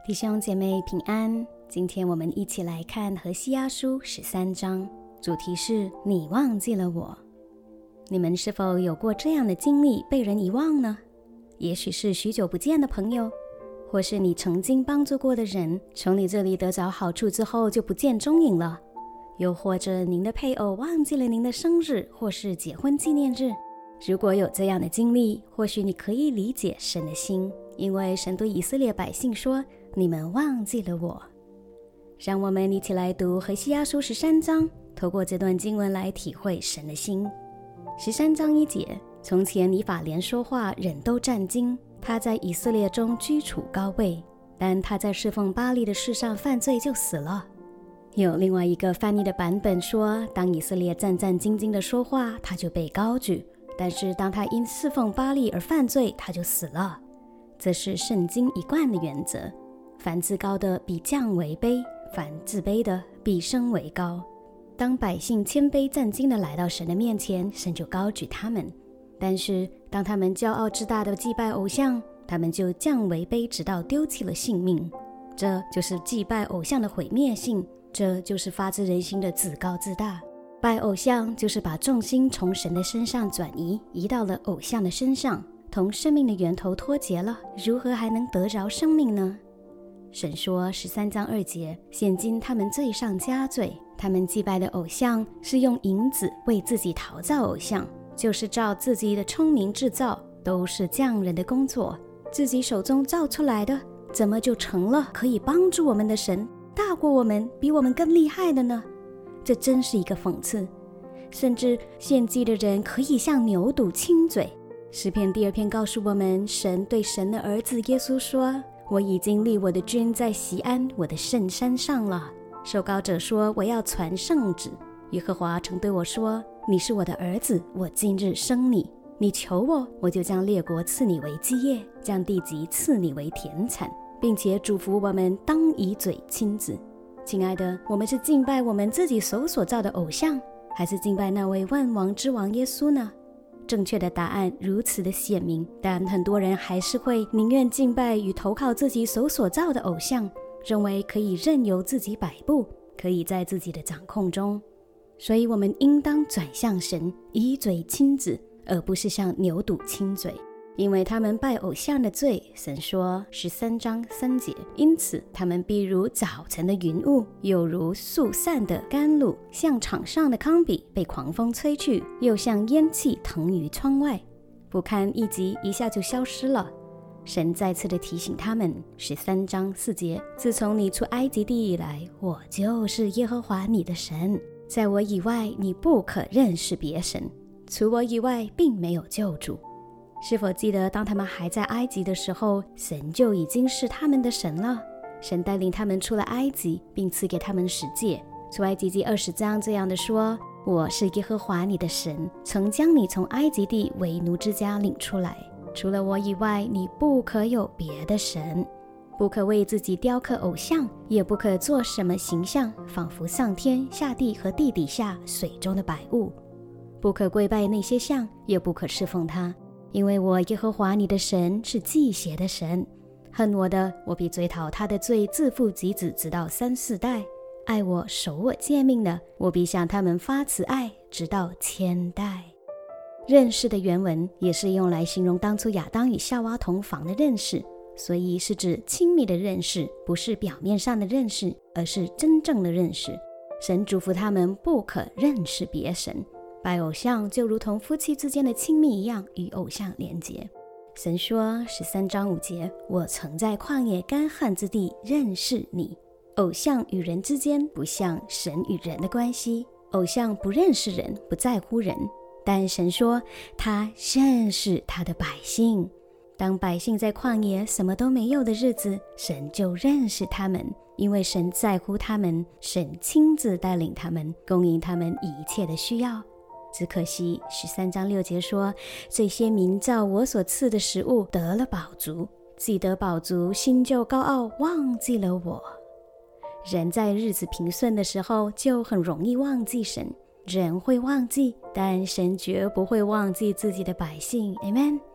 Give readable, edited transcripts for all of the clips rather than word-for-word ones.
弟兄姐妹平安，今天我们一起来看何西阿书13章，主题是你忘记了我。你们是否有过这样的经历，被人遗忘呢？也许是许久不见的朋友，或是你曾经帮助过的人，从你这里得着好处之后就不见踪影了。又或者您的配偶忘记了您的生日或是结婚纪念日。如果有这样的经历，或许你可以理解神的心，因为神对以色列百姓说，你们忘记了我。让我们一起来读何西阿书13章，透过这段经文来体会神的心。13章1节，从前以法莲说话，人都战惊，他在以色列中居处高位，但他在侍奉巴力的事上犯罪就死了。有另外一个翻译的版本说，当以色列战战兢兢地说话，他就被高举，但是当他因侍奉巴力而犯罪，他就死了。这是圣经一贯的原则，凡自高的必降为卑，凡自卑的必升为高。当百姓谦卑战兢地来到神的面前，神就高举他们，但是当他们骄傲自大地祭拜偶像，他们就降为卑，直到丢弃了性命。这就是祭拜偶像的毁灭性，这就是发自人心的自高自大。拜偶像就是把重心从神的身上转移，移到了偶像的身上，同生命的源头脱节了，如何还能得着生命呢？神说13章2节，现今他们罪上加罪，他们祭拜的偶像是用银子为自己陶造偶像，就是照自己的聪明制造，都是匠人的工作，自己手中造出来的，怎么就成了可以帮助我们的神，大过我们，比我们更厉害的呢？这真是一个讽刺。甚至献祭的人可以像牛犊亲嘴。诗篇第2篇告诉我们，神对神的儿子耶稣说，我已经立我的君在锡安，我的圣山上了。受膏者说，我要传圣旨。耶和华曾对我说，你是我的儿子，我今日生你。你求我，我就将列国赐你为基业，将地级赐你为田产，并且嘱咐我们当以嘴亲子。亲爱的，我们是敬拜我们自己手所造的偶像，还是敬拜那位万王之王耶稣呢？正确的答案如此的显明，但很多人还是会宁愿敬拜与投靠自己手所造的偶像，认为可以任由自己摆布，可以在自己的掌控中。所以我们应当转向神，以嘴亲子，而不是向牛犊亲嘴。因为他们拜偶像的罪，神说13章3节，因此他们必如早晨的云雾，又如速散的甘露，像场上的糠秕被狂风吹去，又像烟气腾于窗外，不堪一击，一下就消失了。神再次的提醒他们13章4节，自从你出埃及地以来，我就是耶和华你的神，在我以外你不可认识别神，除我以外并没有救主。是否记得当他们还在埃及的时候，神就已经是他们的神了？神带领他们出了埃及，并赐给他们10诫。出埃及记20章这样的说，我是耶和华你的神，曾将你从埃及地为奴之家领出来，除了我以外你不可有别的神，不可为自己雕刻偶像，也不可做什么形象，仿佛上天下地和地底下水中的百物，不可跪拜那些像，也不可侍奉他，因为我耶和华你的神是忌邪的神，恨我的，我必追讨他的罪，自父及子，直到3、4代；爱我守我诫命的，我必向他们发慈爱，直到1000代。认识的原文也是用来形容当初亚当与夏娃同房的认识，所以是指亲密的认识，不是表面上的认识，而是真正的认识。神嘱咐他们不可认识别神，拜偶像就如同夫妻之间的亲密一样，与偶像连结。神说13章5节，我曾在旷野干旱之地认识你。偶像与人之间不像神与人的关系，偶像不认识人，不在乎人，但神说他认识他的百姓。当百姓在旷野什么都没有的日子，神就认识他们，因为神在乎他们，神亲自带领他们，供应他们一切的需要。只可惜13章6节说，这些民照我所赐的食物得了饱足，既得饱足，心就高傲，忘记了我。人在日子平顺的时候就很容易忘记神，人会忘记，但神绝不会忘记自己的百姓。 Amen。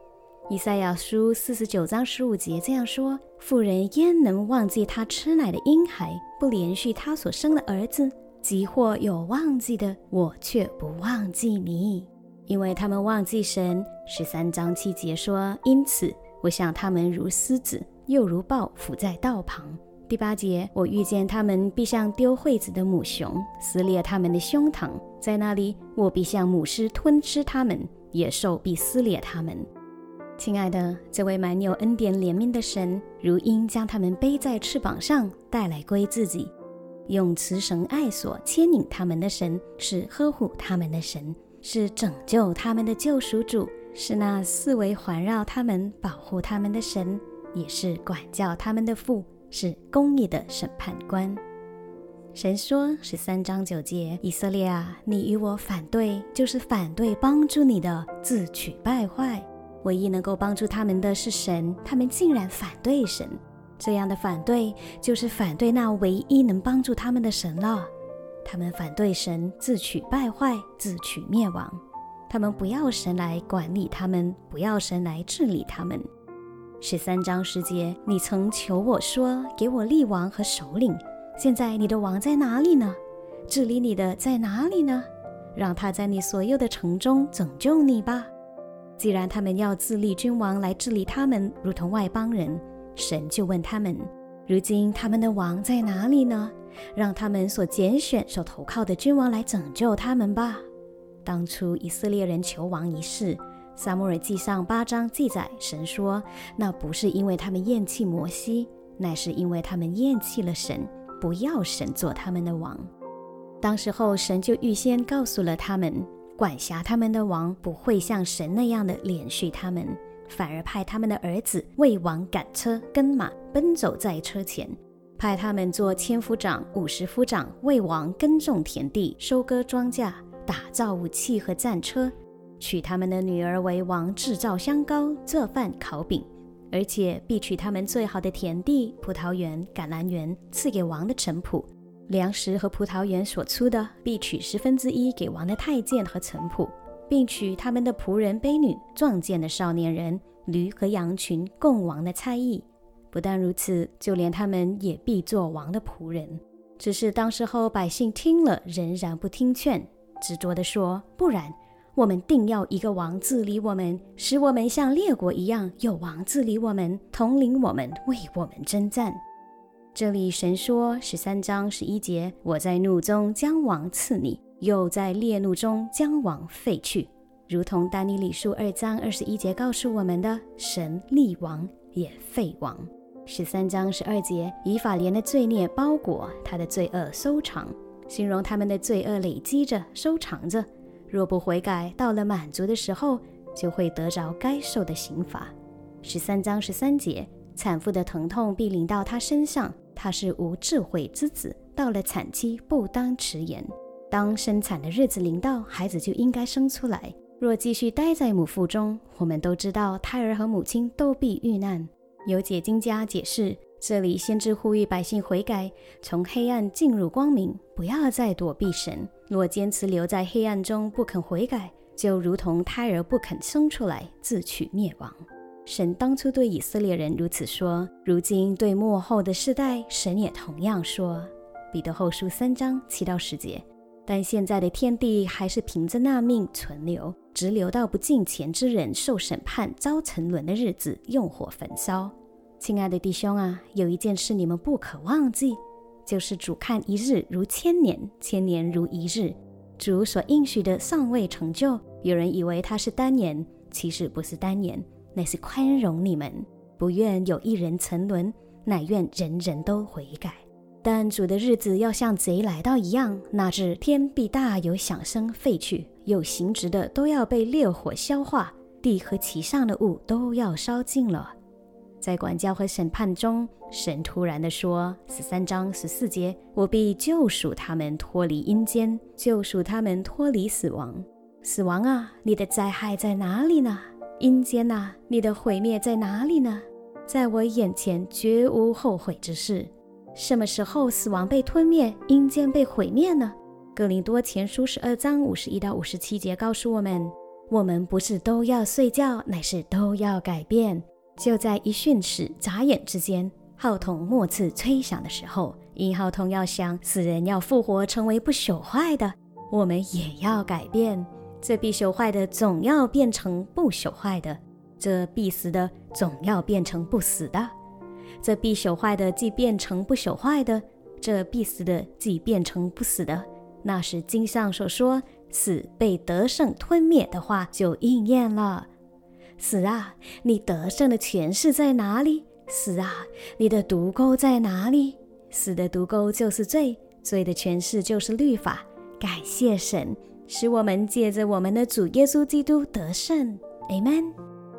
以赛亚书49章15节这样说：妇人焉能忘记她吃奶的婴孩，不连续她所生的儿子？即或有忘记的，我却不忘记你。因为他们忘记神。13章7节说：因此我想他们如狮子，又如豹伏在道旁。第8节，我遇见他们必像丢惠子的母熊，撕裂他们的胸膛，在那里我必像母狮吞吃他们，野兽必撕裂他们。亲爱的，这位满有恩典怜悯的神，如鹰将他们背在翅膀上，带来归自己。用慈绳爱索牵引他们的神，是呵护他们的神，是拯救他们的救赎主，是那四围环绕他们保护他们的神，也是管教他们的父，是公义的审判官。神说13章9节，以色列啊，你与我反对，就是反对帮助你的，自取败坏。唯一能够帮助他们的是神，他们竟然反对神。这样的反对就是反对那唯一能帮助他们的神了。他们反对神，自取败坏，自取灭亡。他们不要神来管理他们，不要神来治理他们。13章10节，你曾求我说，给我立王和首领，现在你的王在哪里呢？治理你的在哪里呢？让他在你所有的城中拯救你吧。既然他们要自立君王来治理他们，如同外邦人，神就问他们，如今他们的王在哪里呢？让他们所拣选所投靠的君王来拯救他们吧。当初以色列人求王一事，撒母耳记上8章记载，神说那不是因为他们厌弃摩西，乃是因为他们厌弃了神，不要神做他们的王。当时候神就预先告诉了他们，管辖他们的王不会像神那样的连续他们，反而派他们的儿子为王赶车跟马，奔走在车前，派他们做千夫长、50夫长，为王耕种田地，收割庄稼，打造武器和战车，娶他们的女儿为王，制造香膏，做饭烤饼，而且必取他们最好的田地、葡萄园、橄榄园，赐给王的臣仆。粮食和葡萄园所出的，必取1/10给王的太监和臣仆，并取他们的仆人、婢女、壮健的少年人、驴和羊群，供王的差役。不但如此，就连他们也必做王的仆人。只是当时候百姓听了，仍然不听劝，执着地说，不然，我们定要一个王治理我们，使我们像列国一样，有王治理我们，统领我们，为我们征战。这里神说13章11节，我在怒中将王赐你，又在烈怒中将王废去，如同但以理书2章21节告诉我们的，神立王也废王。13章12节，以法莲的罪孽包裹，他的罪恶收藏，形容他们的罪恶累积着，收藏着，若不悔改，到了满足的时候，就会得着该受的刑罚。13章13节，产妇的疼痛必临到他身上，他是无智慧之子，到了产期不当迟延。当生产的日子临到，孩子就应该生出来。若继续待在母腹中，我们都知道胎儿和母亲都必遇难。有解经家解释，这里先知呼吁百姓悔改，从黑暗进入光明，不要再躲避神。若坚持留在黑暗中不肯悔改，就如同胎儿不肯生出来，自取灭亡。神当初对以色列人如此说，如今对末后的世代，神也同样说。彼得后书3章7到10节，但现在的天地还是凭着那命存留，直留到不敬虔之人受审判遭沉沦的日子，用火焚烧。亲爱的弟兄啊，有一件事你们不可忘记，就是主看一日如千年，千年如一日。主所应许的尚未成就，有人以为他是单言，其实不是单言，乃是宽容你们，不愿有一人沉沦，乃愿人人都悔改。但主的日子要像贼来到一样，那日天必大有响声废去，有形质的都要被烈火消化，地和其上的物都要烧尽了。在管教和审判中，神突然地说13章14节，我必救赎他们脱离阴间，救赎他们脱离死亡。死亡啊，你的灾害在哪里呢？阴间啊，你的毁灭在哪里呢？在我眼前绝无后悔之事。什么时候死亡被吞灭，阴间被毁灭呢？哥林多前书12章51到57节告诉我们， 我们不是都要睡觉，乃是都要改变。就在一瞬时眨眼之间，号筒末次吹响的时候，因号筒要响，死人要复活，成为不朽坏的，我们也要改变。这必朽坏的总要变成不朽坏的，这必死的总要变成不死的，这必朽坏的既变成不朽坏的，这必死的既变成不死的。那时经上所说死被得胜吞灭的话就应验了。死啊，你得胜的权势在哪里？死啊，你的毒钩在哪里？死的毒钩就是罪，罪的权势就是律法。感谢神，使我们借着我们的主耶稣基督得胜。 Amen。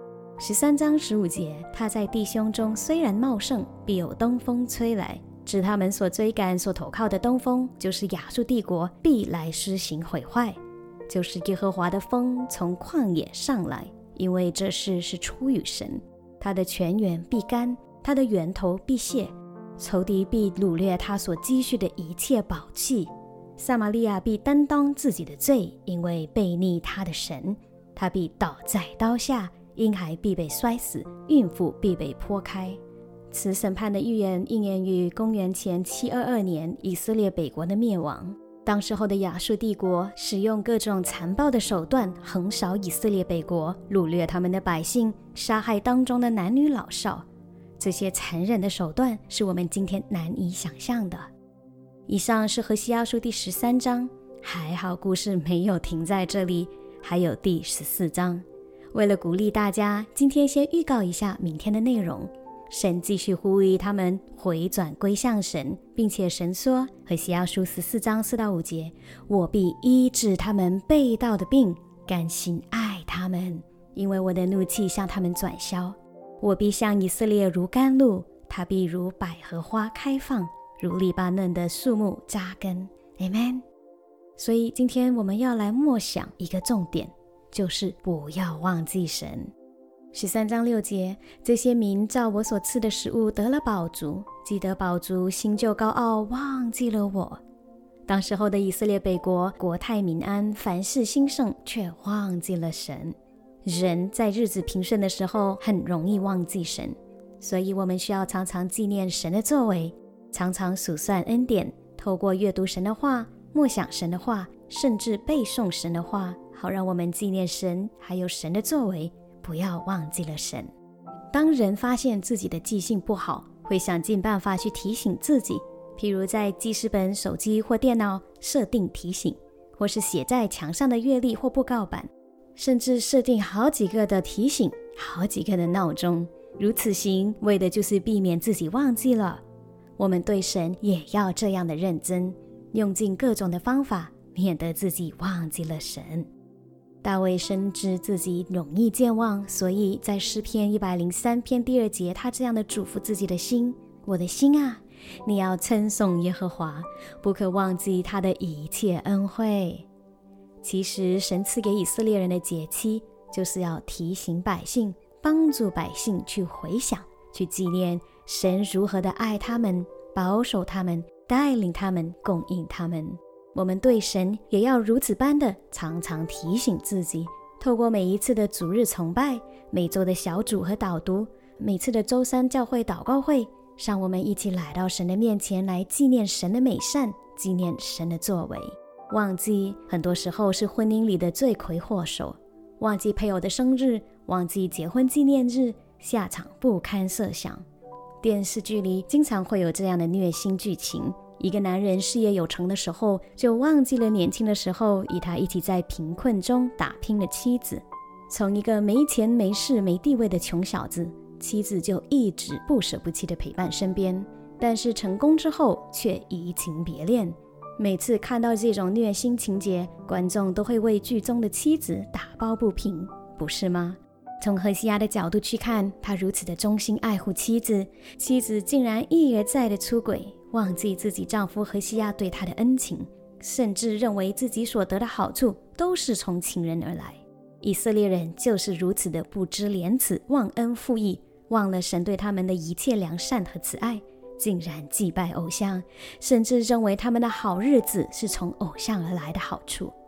13章15节，他在弟兄中虽然茂盛，必有东风吹来，指他们所追赶所投靠的东风，就是亚述帝国，必来施行毁坏，就是耶和华的风从旷野上来，因为这事是出于神。他的泉源必干，他的源头必泄，仇敌必掳掠他所积蓄的一切宝器。撒玛利亚必担当自己的罪，因为悖逆他的神。他必倒在刀下，婴孩必被摔死，孕妇必被剖开。此审判的预言应验于公元前722年以色列北国的灭亡。当时候的亚述帝国使用各种残暴的手段横扫以色列北国，掳掠他们的百姓，杀害当中的男女老少。这些残忍的手段是我们今天难以想象的。以上是何西阿书第13章，还好故事没有停在这里，还有第14章。为了鼓励大家，今天先预告一下明天的内容。神继续呼吁他们回转归向神，并且神说，何西阿书14章4到5节，我必医治他们背道的病，甘心爱他们，因为我的怒气向他们转消。我必向以色列如甘露，他必如百合花开放，如黎巴嫩的树木扎根。 Amen。 所以今天我们要来默想一个重点，就是不要忘记神。13章6节，这些民照我所赐的食物得了饱足，既得饱足，心就高傲，忘记了我。当时候的以色列北国国泰民安，凡事兴盛，却忘记了神。人在日子平顺的时候很容易忘记神，所以我们需要常常纪念神的作为，常常数算恩典，透过阅读神的话，默想神的话，甚至背诵神的话，好让我们纪念神还有神的作为，不要忘记了神。当人发现自己的记性不好，会想尽办法去提醒自己，譬如在记事本、手机或电脑设定提醒，或是写在墙上的月历或布告板，甚至设定好几个的提醒，好几个的闹钟。如此行，为的就是避免自己忘记了。我们对神也要这样的认真，用尽各种的方法，免得自己忘记了神。大卫深知自己容易健忘，所以在诗篇103篇第2节，他这样的嘱咐自己的心，我的心啊，你要称颂耶和华，不可忘记他的一切恩惠。其实神赐给以色列人的节期，就是要提醒百姓，帮助百姓去回想，去纪念神如何的爱他们，保守他们，带领他们，供应他们。我们对神也要如此般的常常提醒自己，透过每一次的主日崇拜，每周的小组和导读，每次的周三教会祷告会，让我们一起来到神的面前，来纪念神的美善，纪念神的作为。忘记很多时候是婚姻里的罪魁祸首，忘记配偶的生日，忘记结婚纪念日，下场不堪设想。电视剧里经常会有这样的虐心剧情，一个男人事业有成的时候，就忘记了年轻的时候与他一起在贫困中打拼的妻子。从一个没钱没势没地位的穷小子，妻子就一直不舍不弃地陪伴身边，但是成功之后却移情别恋。每次看到这种虐心情节，观众都会为剧中的妻子打抱不平，不是吗？从何西阿的角度去看，他如此的忠心爱护妻子，妻子竟然一而再的出轨，忘记自己丈夫何西阿对她的恩情，甚至认为自己所得的好处都是从情人而来。以色列人就是如此的不知廉耻，忘恩负义，忘了神对他们的一切良善和慈爱，竟然祭拜偶像，甚至认为他们的好日子是从偶像而来的好处。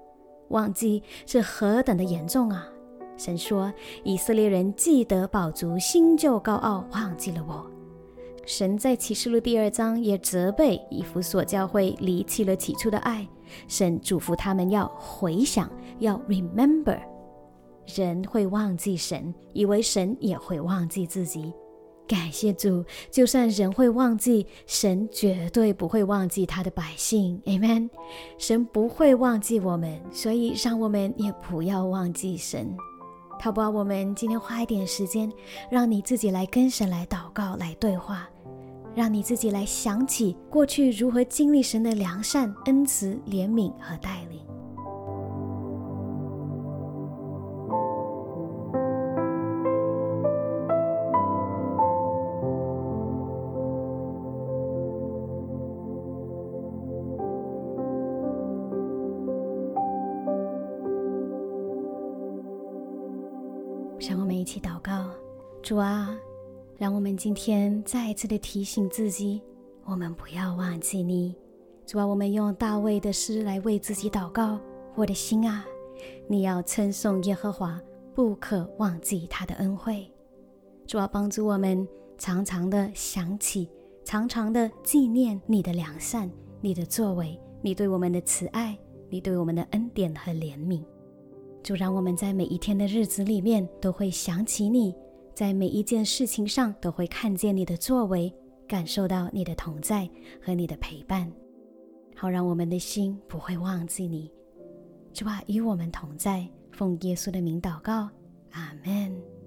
忘记是何等的严重啊！神说，以色列人既得饱足，心就高傲，忘记了我。神在启示录第2章也责备以弗所教会离弃了起初的爱，神嘱咐他们要回想，要 remember。 人会忘记神，以为神也会忘记自己。感谢主，就算人会忘记，神绝对不会忘记他的百姓。 Amen。 神不会忘记我们，所以让我们也不要忘记神。好不好？我们今天花一点时间，让你自己来跟神来祷告，来对话，让你自己来想起过去如何经历神的良善、恩慈、怜悯和带领。让我们一起祷告。主啊，让我们今天再一次的提醒自己，我们不要忘记你。主啊，我们用大卫的诗来为自己祷告。我的心啊，你要称颂耶和华，不可忘记他的恩惠。主啊，帮助我们常常的想起，常常的纪念你的良善，你的作为，你对我们的慈爱，你对我们的恩典和怜悯。主，让我们在每一天的日子里面都会想起你，在每一件事情上都会看见你的作为，感受到你的同在和你的陪伴，好让我们的心不会忘记你。主啊，与我们同在，奉耶稣的名祷告，阿们。